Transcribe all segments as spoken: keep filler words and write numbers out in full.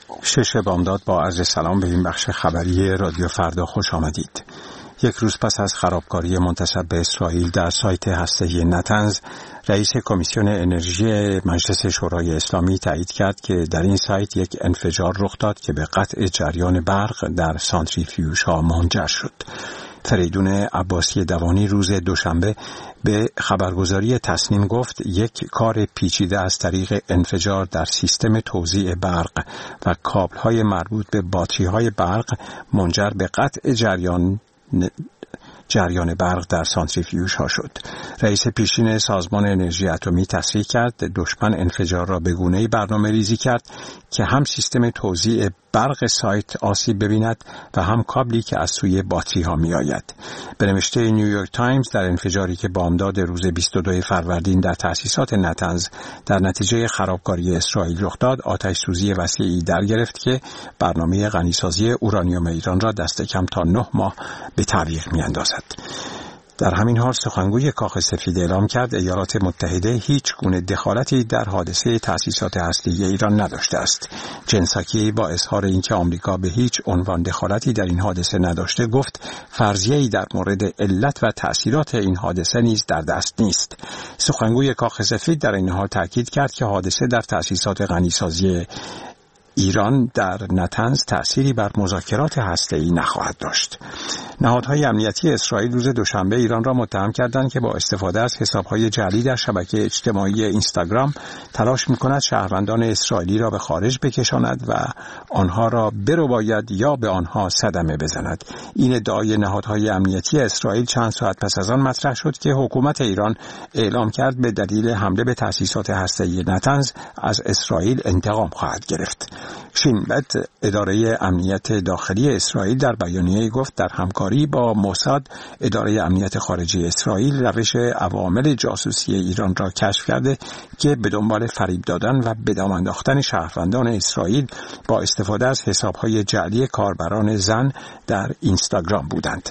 شش بامداد با عرض سلام به این بخش خبری رادیو فردا خوش آمدید. یک روز پس از خرابکاری منتسب به اسرائیل در سایت هسته‌ای نتنز، رئیس کمیسیون انرژی مجلس شورای اسلامی تایید کرد که در این سایت یک انفجار رخ داد که به قطع جریان برق در سانتریفیوژها منجر شد. فریدون عباسی دوانی روز دوشنبه به خبرگزاری تصنیم گفت یک کار پیچیده از طریق انفجار در سیستم توزیع برق و کابل‌های مربوط به باتری‌های برق منجر به قطع جریان جریان برق در سانتریفیوژ ها شد. رئیس پیشین سازمان انرژی اتمی تصریح کرد دشمن انفجار را به گونه‌ای برنامه ریزی کرد که هم سیستم توزیع برق سایت آسیب ببیند و هم کابلی که از سوی باتری ها می آید. به نوشته نیویورک تایمز، در انفجاری که بامداد روز بیست و دو فروردین در تأسیسات نتنز در نتیجه خرابکاری اسرائیل رخ داد، آتش سوزی وسیعی در گرفت که برنامه غنیسازی اورانیوم ایران را دست کم تا نه ماه به تعویق می اندازد. در همین حال سخنگوی کاخ سفید اعلام کرد ایالات متحده هیچ گونه دخالتی در حادثه تأسیسات هسته‌ای ایران نداشته است. جن ساکی با اظهار اینکه آمریکا به هیچ عنوان دخالتی در این حادثه نداشته گفت فرضیه‌ای در مورد علت و تأثیرات این حادثه نیز در دست نیست. سخنگوی کاخ سفید در این حال تاکید کرد که حادثه در تأسیسات غنیسازی ایران در نتنز تأثیری بر مذاکرات هسته‌ای نخواهد داشت. نهادهای امنیتی اسرائیل روز دوشنبه ایران را متهم کردند که با استفاده از حسابهای جعلی در شبکه اجتماعی اینستاگرام تلاش می‌کند شهروندان اسرائیلی را به خارج بکشاند و آنها را برباید یا به آنها صدمه بزند. این ادعای نهادهای امنیتی اسرائیل چند ساعت پس از آن مطرح شد که حکومت ایران اعلام کرد به دلیل حمله به تأسیسات هسته‌ای نتنز از اسرائیل انتقام خواهد گرفت. شین بت، اداره امنیت داخلی اسرائیل، در بیانیه‌ای گفت در همکاری با موساد، اداره امنیت خارجی اسرائیل روش عوامل جاسوسی ایران را کشف کرده که به دنبال فریب دادن و به دام انداختن شهروندان اسرائیل با استفاده از حساب‌های جعلی کاربران زن در اینستاگرام بودند.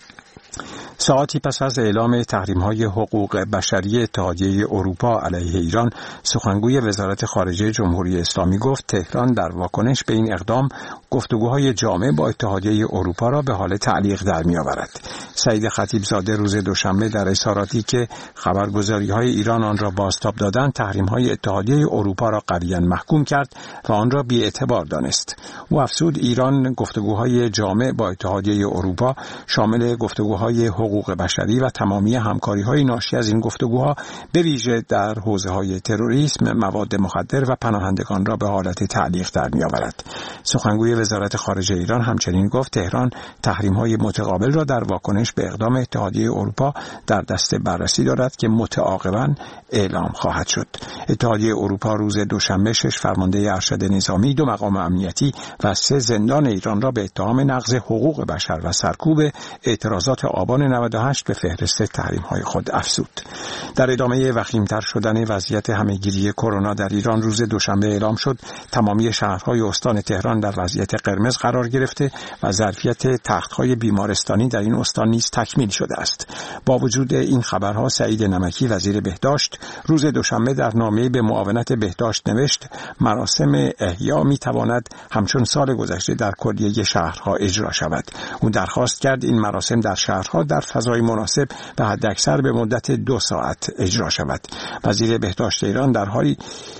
ساعتی پس از اعلام تحریم‌های حقوق بشری اتحادیه اروپا علیه ایران، سخنگوی وزارت خارجه جمهوری اسلامی گفت تهران در واکنش به این اقدام گفتگوهای جامع با اتحادیه اروپا را به حال تعلیق در می‌آورد. سعید خطیبزاده روز دوشنبه در اظهاراتی که خبرگزاری‌های ایران آن را بازتاب دادند، تحریم‌های اتحادیه اروپا را قویاً محکوم کرد و آن را بی‌اعتبار دانست. او افزود ایران گفتگوهای جامع با اتحادیه اروپا شامل گفتگوهای حقوق بشری و تمامی همکاری‌های ناشی از این گفتگوها به ویژه در حوزه‌های تروریسم، مواد مخدر و پناهندگان را به حالت تعلیق در می‌آورد. سخنگوی وزارت خارجه ایران همچنین گفت تهران تحریم‌های متقابل را در واکنش به اقدام اتحادیه اروپا در دست بررسی دارد که متعاقباً اعلام خواهد شد. اتحادیه اروپا روز دوشنبه شش فرمانده ارشد نظامی، دو مقام امنیتی و سه زندان ایران را به اتهام نقض حقوق بشر و سرکوب اعتراضات آبان نود و هشت به فهرست تحریم‌های خود افزود. در ادامه وخیم‌تر شدن وضعیت همه‌گیری کرونا در ایران روز دوشنبه اعلام شد تمامی شهرهای استان تهران در وضعیت قرمز قرار گرفته و ظرفیت تخت‌های بیمارستانی در این استان نیز تکمیل شده است. با وجود این خبرها، سعید نمکی وزیر بهداشت روز دوشنبه در نامه‌ای به معاونت بهداشت نوشت مراسم احیا می‌تواند همچون سال گذشته در کلیه شهرها اجرا شود. او درخواست کرد این مراسم در شهرها در فضای مناسب و حداکثر به مدت دو ساعت اجرا شود. وزیر بهداشت ایران در حالی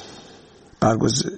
برگزار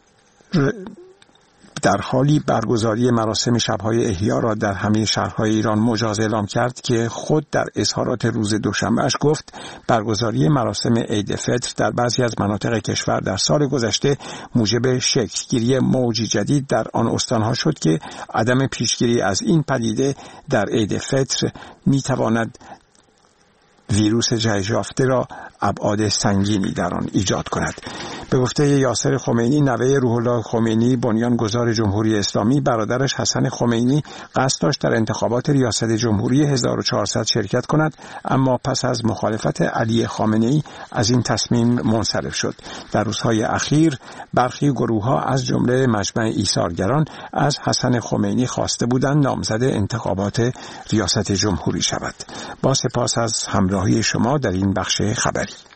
در حالی برگزاری مراسم شب‌های احیا را در همه شهرهای ایران مجاز اعلام کرد که خود در اظهارات روز دوشنبهش گفت برگزاری مراسم عید فطر در بعضی از مناطق کشور در سال گذشته موجب شکل‌گیری موجی جدید در آن استانها شد که عدم پیشگیری از این پدیده در عید فطر می‌تواند ویروس جهش یافته را ابعاد سنگینی در آن ایجاد کند. به گفته یاسر خمینی، نوه روح الله خمینی بنیانگذار جمهوری اسلامی، برادرش حسن خمینی قصد داشت در انتخابات ریاست جمهوری هزار و چهارصد شرکت کند، اما پس از مخالفت علی خامنه‌ای از این تصمیم منصرف شد. در روزهای اخیر برخی گروه‌ها از جمله مجمع ایثارگران از حسن خمینی خواسته بودند نامزد انتخابات ریاست جمهوری شود. با سپاس از همراهی شما در این بخش خبری.